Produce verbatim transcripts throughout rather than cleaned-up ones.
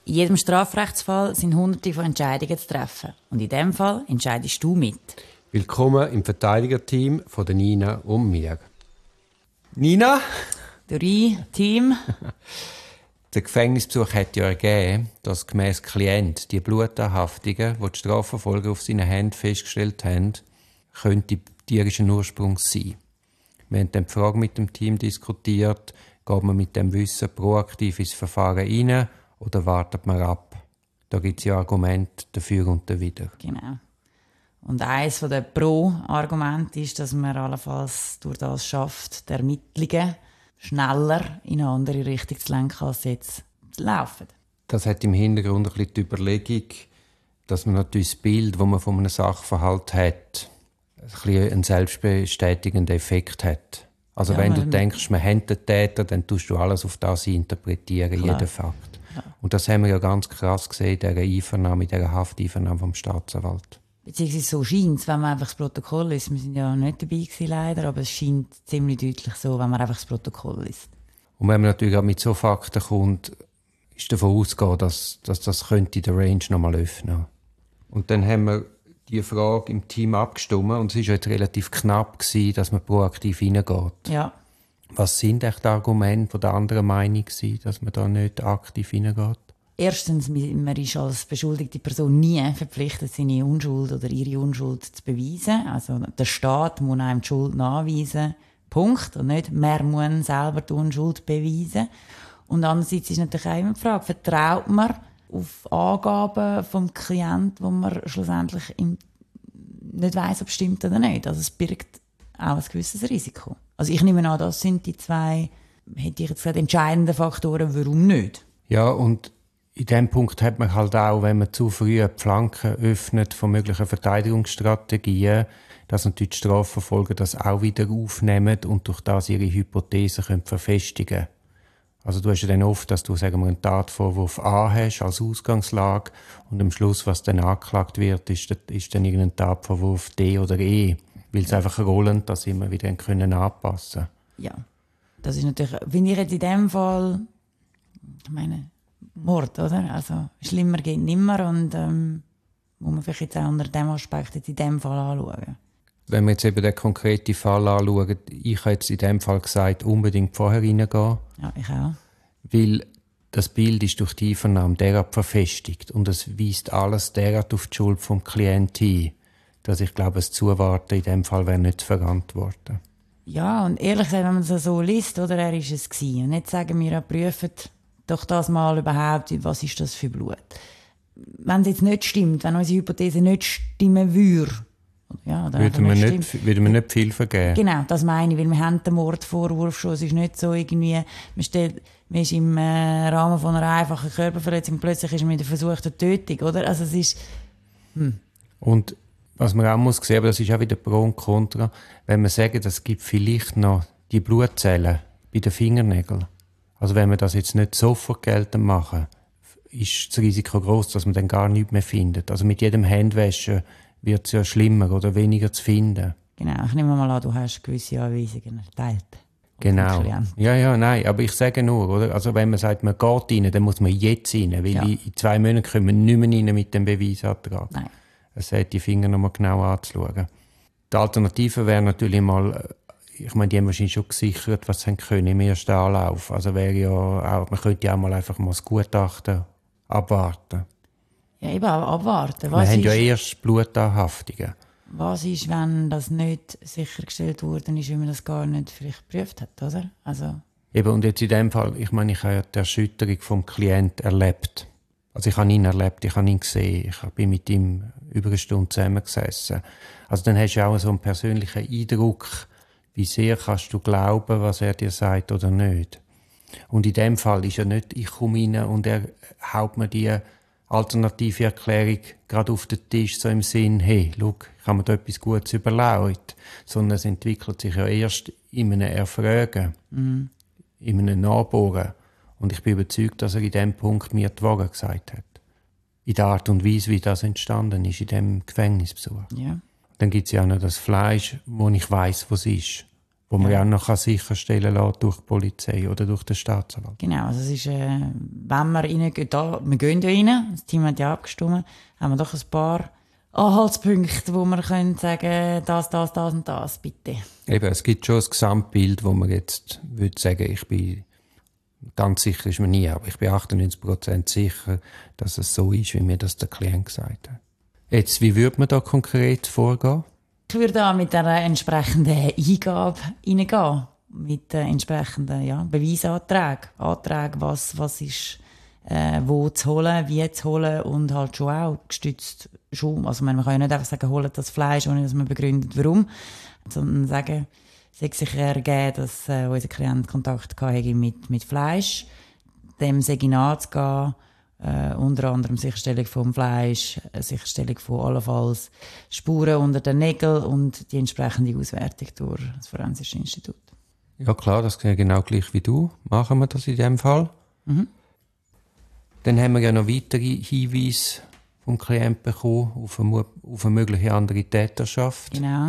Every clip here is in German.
In jedem Strafrechtsfall sind hunderte von Entscheidungen zu treffen. Und in diesem Fall entscheidest du mit. Willkommen im Verteidigerteam von der Nina und mir. Nina? Dori, Team. Der Gefängnisbesuch hat ja ergeben, dass gemäss Klient die Blutanhaftungen, die die Strafverfolger auf seinen Händen festgestellt haben, könnte tierischen Ursprungs sein. Wir haben dann die Frage mit dem Team diskutiert, geht man mit dem Wissen proaktiv ins Verfahren rein oder wartet man ab? Da gibt es ja Argumente dafür und dawider. Genau. Und eines der Pro-Argumente ist, dass man allenfalls durch das schafft, die Ermittlungen schneller in eine andere Richtung zu lenken, als sie jetzt laufen. Das hat im Hintergrund ein bisschen die Überlegung, dass man natürlich das Bild, das man von einem Sachverhalt hat, ein bisschen einen selbstbestätigenden Effekt hat. Also ja, wenn du denkst, man hat den Täter, dann tust du alles auf das interpretieren, klar. Jeden Fakt. Ja. Und das haben wir ja ganz krass gesehen in dieser Einvernahme, in dieser Hafteinvernahme vom Staatsanwalt. Beziehungsweise so scheint es, wenn man einfach das Protokoll liest. Wir sind ja nicht dabei gewesen, leider, aber es scheint ziemlich deutlich so, wenn man einfach das Protokoll liest. Und wenn man natürlich auch mit so Fakten kommt, ist davon auszugehen, dass, dass das könnte den Range noch mal öffnen. Und dann haben wir die Frage im Team abgestimmt und es war jetzt relativ knapp gewesen, dass man proaktiv reingeht. Ja. Was sind echt die Argumente der anderen Meinung gewesen, dass man da nicht aktiv reingeht? Erstens, man ist als beschuldigte Person nie verpflichtet, seine Unschuld oder ihre Unschuld zu beweisen. Also der Staat muss einem die Schuld nachweisen, Punkt. Und nicht, man muss selber die Unschuld beweisen. Und andererseits ist natürlich auch immer die Frage, vertraut man auf Angaben vom Klienten, wo man schlussendlich im nicht weiss, ob es stimmt oder nicht. Also es birgt auch ein gewisses Risiko. Also ich nehme an, das sind die zwei, hätte ich jetzt gesagt, entscheidenden Faktoren, warum nicht. Ja, und in diesem Punkt hat man halt auch, wenn man zu früh die Flanken öffnet von möglichen Verteidigungsstrategien, dass natürlich die Strafverfolger das auch wieder aufnehmen und durch das ihre Hypothesen können verfestigen können. Also du hast ja dann oft, dass du, sagen wir, einen Tatvorwurf A hast als Ausgangslage und am Schluss, was dann angeklagt wird, ist, ist dann irgendein Tatvorwurf D oder E, weil es einfach rollend das immer wieder können anpassen. Ja, das ist natürlich, finde ich jetzt in dem Fall, ich meine, Mord, oder? Also schlimmer geht nimmer und ähm, muss man vielleicht jetzt auch unter diesem Aspekt jetzt in diesem Fall anschauen. Wenn wir jetzt eben den konkreten Fall anschauen, ich habe jetzt in diesem Fall gesagt, unbedingt vorher reingehen. Ja, ich auch. Weil das Bild ist durch die Einvernahme derart verfestigt und es weist alles derart auf die Schuld vom Klienten hin, dass ich glaube, das Zuwarten in diesem Fall wäre nicht zu verantworten. Ja, und ehrlich gesagt, wenn man das so liest, oder, er ist es gewesen. Und jetzt sagen wir, ja, prüfen doch das mal überhaupt, was ist das für Blut. Wenn es jetzt nicht stimmt, wenn unsere Hypothese nicht stimmen würde, ja, würde man nicht, nicht, würde man nicht viel vergeben. Genau, das meine ich, weil wir haben den Mordvorwurf schon. Es ist nicht so irgendwie, man, stellt, man ist im äh, Rahmen von einer einfachen Körperverletzung, plötzlich ist man mit der versuchten Tötung, oder? Also es ist... Hm. Und was man auch muss sehen, aber das ist auch wieder Pro und Contra, wenn man sagt, es gibt vielleicht noch die Blutzellen bei den Fingernägeln. Also wenn wir das jetzt nicht sofort geltend machen, ist das Risiko groß, dass man dann gar nichts mehr findet. Also mit jedem Handwaschen wird es ja schlimmer oder weniger zu finden. Genau, ich nehme mal an, du hast gewisse Anweisungen erteilt. Genau. Ja, ja, nein, aber ich sage nur, oder? Also wenn man sagt, man geht rein, dann muss man jetzt rein, weil ja. in zwei Monaten können wir nicht mehr rein mit dem Beweisantrag. Nein. Es hat die Finger noch mal genau anzuschauen. Die Alternative wäre natürlich mal, ich meine, die haben wahrscheinlich schon gesichert, was sie können im ersten Anlauf. Also wäre ja auch, man könnte ja auch mal einfach mal das Gutachten abwarten. Ja, eben abwarten. Was wir haben ist, ja erst Blutanhaftungen. Was ist, wenn das nicht sichergestellt worden ist, wenn man das gar nicht vielleicht geprüft hat, oder? Also. Eben, und jetzt in dem Fall, ich meine, ich habe ja die Erschütterung vom Klienten erlebt. Also ich habe ihn erlebt, ich habe ihn gesehen, ich bin mit ihm über eine Stunde zusammengesessen. Also dann hast du auch so einen persönlichen Eindruck, wie sehr kannst du glauben, was er dir sagt oder nicht. Und in dem Fall ist ja nicht, ich komme rein und er haut mir die alternative Erklärung gerade auf den Tisch, so im Sinn, hey, schau, ich habe mir da etwas Gutes überlegt. Sondern es entwickelt sich ja erst in einem Erfragen, mhm. in einem Nachbohren. Und ich bin überzeugt, dass er in dem Punkt mir die Wahrheit gesagt hat. In der Art und Weise, wie das entstanden ist, in dem Gefängnisbesuch. Ja. Dann gibt es ja auch noch das Fleisch, wo ich weiss, was es ist. wo man ja ja auch noch sicherstellen lässt durch die Polizei oder durch den Staatsanwalt. Genau, also es ist, äh, wenn wir reingehen, da, wir gehen ja rein, das Team hat ja abgestimmt, haben wir doch ein paar Anhaltspunkte, wo wir können sagen, das, das, das und das, bitte. Eben, es gibt schon ein Gesamtbild, wo man jetzt würde sagen, ich bin, ganz sicher ist man nie, aber ich bin achtundneunzig Prozent sicher, dass es so ist, wie mir das der Klient gesagt hat. Jetzt, wie würde man da konkret vorgehen? Ich würde da mit einer entsprechenden Eingabe reingehen, mit äh, entsprechenden ja, Beweisanträgen, Anträgen, was, was ist äh, wo zu holen, wie zu holen und halt schon auch gestützt schon, also man kann ja nicht einfach sagen, holt das Fleisch, ohne dass man begründet, warum, sondern sagen, es hat sich ergeben, dass äh, unser Klient Kontakt hatte mit, mit Fleisch, dem sei nachzugehen, äh, unter anderem Sicherstellung vom Fleisch, Sicherstellung von allenfalls Spuren unter den Nägeln und die entsprechende Auswertung durch das Forensische Institut. Ja klar, das ist genau gleich wie du. Machen wir das in dem Fall. Mhm. Dann haben wir ja noch weitere Hinweise vom Klienten bekommen auf eine, auf eine mögliche andere Täterschaft. Genau.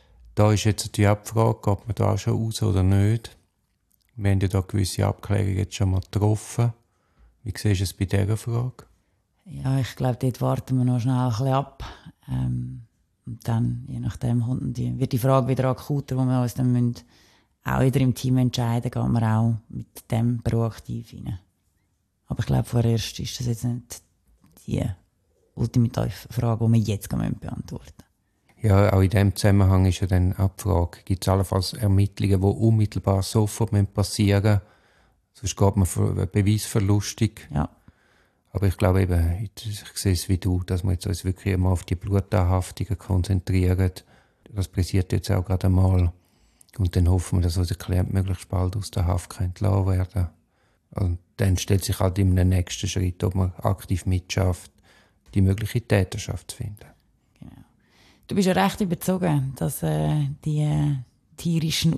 Da ist jetzt die Abfrage, geht man da schon aus oder nicht. Wir haben ja da gewisse Abklärungen jetzt schon mal getroffen. Wie siehst du es bei dieser Frage? Ja, ich glaube, dort warten wir noch schnell ein bisschen ab. Ähm, und dann, je nachdem, kommt die, wird die Frage wieder akuter, wo wir uns dann müssen, auch wieder im Team entscheiden, gehen wir auch mit dem proaktiv rein. Aber ich glaube, vorerst ist das jetzt nicht die ultimative Frage, die wir jetzt beantworten müssen. Ja, auch in diesem Zusammenhang ist ja dann auch die Frage, gibt es allenfalls Ermittlungen, die unmittelbar sofort passieren müssen? Sonst geht man für beweisverlustig. Ja. Aber ich glaube eben, ich sehe es wie du, dass wir jetzt uns wirklich einmal auf die Blutanhaftungen konzentrieren. Das passiert jetzt auch gerade einmal. Und dann hoffen wir, dass unser Klient möglichst bald aus der Haft entlassen werden. Und dann stellt sich halt im nächsten Schritt, ob man aktiv mitschafft, die mögliche Täterschaft zu finden. Genau. Du bist ja recht überzogen, dass äh, die äh, tierischen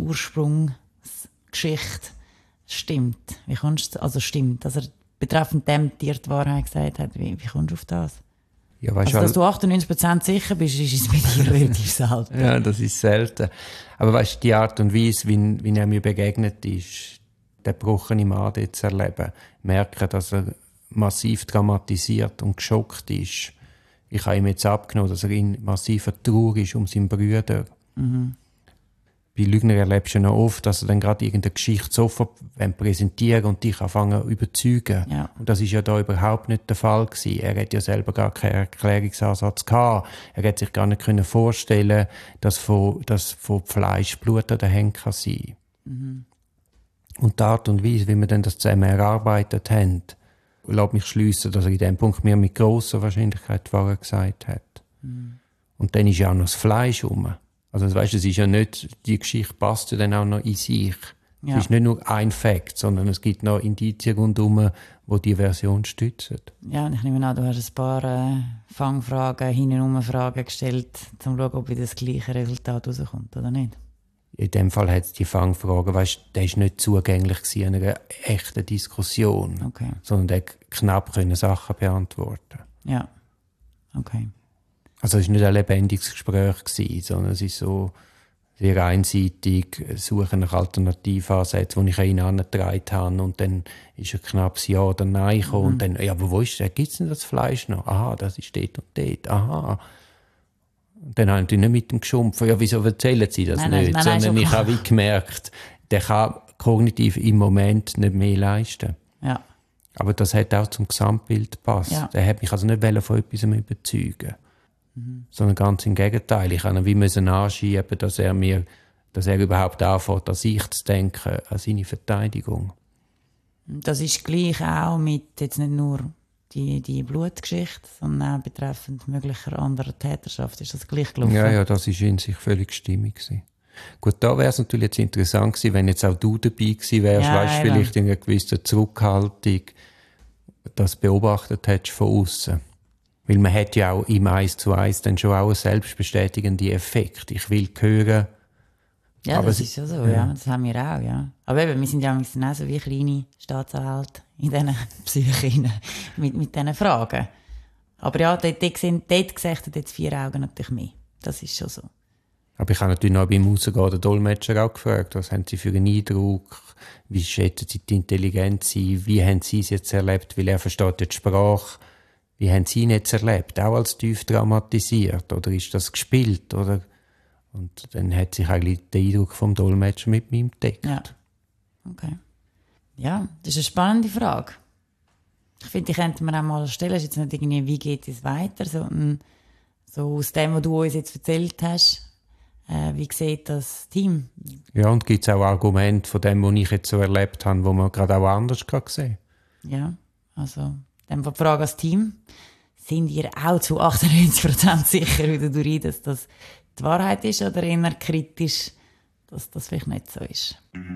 Ursprungsgeschichte stimmt. Wie kommst du, also stimmt, dass er betreffend dem Tier die Wahrheit gesagt hat. Wie, wie kommst du auf das? Ja, weißt also, dass du achtundneunzig Prozent sicher bist, ist es bei dir relativ selten. Ja, das ist selten. Aber weißt du, die Art und Weise, wie, wie er mir begegnet ist, den gebrochenen Mann dort zu erleben, merken, dass er massiv dramatisiert und geschockt ist. Ich habe ihm jetzt abgenommen, dass er in massiver Trauer ist um seinen Bruder. Mhm. Bei Lügner erlebst du noch oft, dass er dann gerade irgendeine Geschichte sofort präsentieren und dich anfangen zu überzeugen. Ja. Und das ist ja da überhaupt nicht der Fall gewesen. Er hat ja selber gar keinen Erklärungsansatz gehabt. Er hat sich gar nicht können vorstellen, dass von, dass von Fleisch Blut an den Händen kann sein. Mhm. Und die Art und Weise, wie wir dann das zusammen erarbeitet haben, lässt mich schliessen, dass er in dem Punkt mir mit grosser Wahrscheinlichkeit die Wahrheit gesagt hat. Mhm. Und dann ist ja auch noch das Fleisch rum. Also weißt, es ist ja nicht, die Geschichte passt ja dann auch noch in sich. Ja. Es ist nicht nur ein Fakt, sondern es gibt noch Indizien rundherum, die die Version stützen. Ja, und ich nehme an, du hast ein paar äh, Fangfragen, hintenrum Fragen gestellt, um zu schauen, ob wieder das gleiche Resultat rauskommt, oder nicht? In dem Fall hat es die Fangfragen, weißt, der ist nicht zugänglich in einer echten Diskussion, okay. sondern der knapp können Sachen beantworten. Ja, okay. Also es war nicht ein lebendiges Gespräch gewesen, sondern es ist so sehr einseitig, suchen nach Alternativansätzen, die ich an ihn herangetragen habe. Und dann ist ein knappes Ja oder Nein gekommen. Mhm. Und dann, ja, aber wo ist das? Gibt es denn das Fleisch noch? Aha, das ist dort und dort. Aha. Und dann habe ich nicht mit ihm geschumpft. Ja, wieso erzählen Sie das nein, nicht? Nein, nein, sondern ich habe wie gemerkt, der kann kognitiv im Moment nicht mehr leisten. Ja. Aber das hat auch zum Gesamtbild gepasst. Ja. Der hat mich also nicht von etwas überzeugen. Mhm. Sondern ganz im Gegenteil. Ich musste ihn wie anschieben, dass er mir, dass er überhaupt anfängt, an sich zu denken, an seine Verteidigung. Das ist gleich auch mit jetzt nicht nur die, die Blutgeschichte, sondern auch betreffend möglicher anderer Täterschaft. Ist das gleich gelaufen? Ja, ja, das war in sich völlig stimmig gewesen. Gut, da wäre es natürlich jetzt interessant gewesen, wenn jetzt auch du dabei gewesen wärst, ja, weißt, vielleicht in einer gewissen Zurückhaltung das beobachtet hättest von außen. Weil man hat ja auch im Eins zu Eins dann schon auch einen selbstbestätigenden Effekt. Ich will hören. Ja, aber das ist ja so, ja. ja. Das haben wir auch, ja. Aber eben, wir sind ja auch so wie kleine Staatsanwälte in diesen Psychen mit, mit diesen Fragen. Aber ja, dort, dort, dort, dort sehe ich jetzt vier Augen natürlich mehr. Das ist schon so. Aber ich habe natürlich noch beim Rausgehen den Dolmetscher auch gefragt, was haben Sie für einen Eindruck, wie schätzen Sie die Intelligenz ein, wie haben Sie es jetzt erlebt, weil er versteht die Sprache, wie haben Sie ihn jetzt erlebt, auch als tief dramatisiert, oder ist das gespielt, oder? Und dann hat sich eigentlich der Eindruck vom Dolmetscher mit mir gedeckt. Ja, okay. Ja, das ist eine spannende Frage. Ich finde, die könnte man auch mal stellen, ist jetzt nicht irgendwie, wie geht es weiter, sondern so aus dem, was du uns jetzt erzählt hast, äh, wie sieht das Team? Ja, und gibt es auch Argumente von dem, was ich jetzt so erlebt habe, wo man gerade auch anders sehen kann? Ja, also, dann die Frage als Team. Sind ihr auch zu achtundneunzig Prozent sicher, wie du rein, dass das die Wahrheit ist, oder eher kritisch, dass das vielleicht nicht so ist?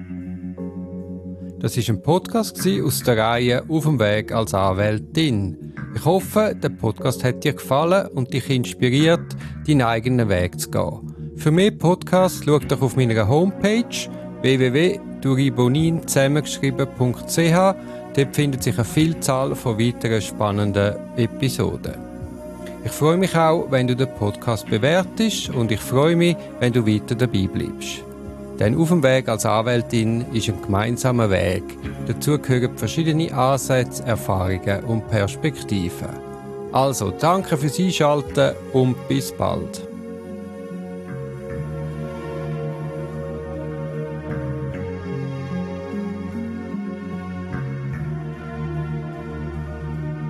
Das war ein Podcast aus der Reihe «Auf dem Weg als Anwältin». Ich hoffe, der Podcast hat dir gefallen und dich inspiriert, deinen eigenen Weg zu gehen. Für mehr Podcasts schau doch auf meiner Homepage w w w punkt duribonin zusammengeschrieben punkt c h. Dort findet sich eine Vielzahl von weiteren spannenden Episoden. Ich freue mich auch, wenn du den Podcast bewertest, und ich freue mich, wenn du weiter dabei bleibst. Denn «Auf dem Weg als Anwältin» ist ein gemeinsamer Weg. Dazu gehören verschiedene Ansätze, Erfahrungen und Perspektiven. Also, danke fürs Einschalten und bis bald.